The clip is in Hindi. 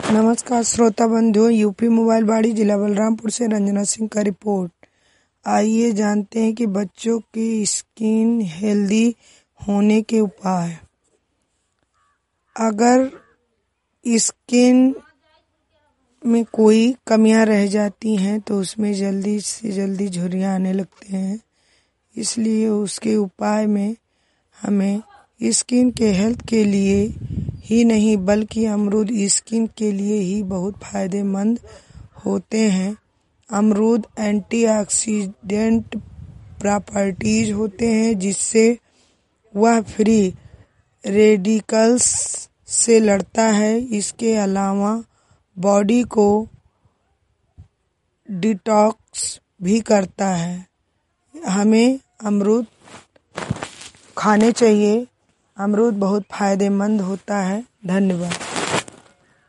नमस्कार श्रोता बंधुओं, यूपी मोबाइल बाड़ी जिला बलरामपुर से रंजना सिंह का रिपोर्ट। आइए जानते हैं कि बच्चों की स्किन हेल्दी होने के उपाय। अगर स्किन में कोई कमियां रह जाती हैं तो उसमें जल्दी से जल्दी झुर्रियां आने लगते हैं, इसलिए उसके उपाय में हमें स्किन के हेल्थ के लिए ही नहीं बल्कि अमरूद स्किन के लिए ही बहुत फायदेमंद होते हैं। अमरूद एंटीऑक्सीडेंट प्रॉपर्टीज होते हैं, जिससे वह फ्री रेडिकल्स से लड़ता है। इसके अलावा बॉडी को डिटॉक्स भी करता है। हमें अमरूद खाने चाहिए। अमरूद बहुत फायदेमंद होता है। धन्यवाद।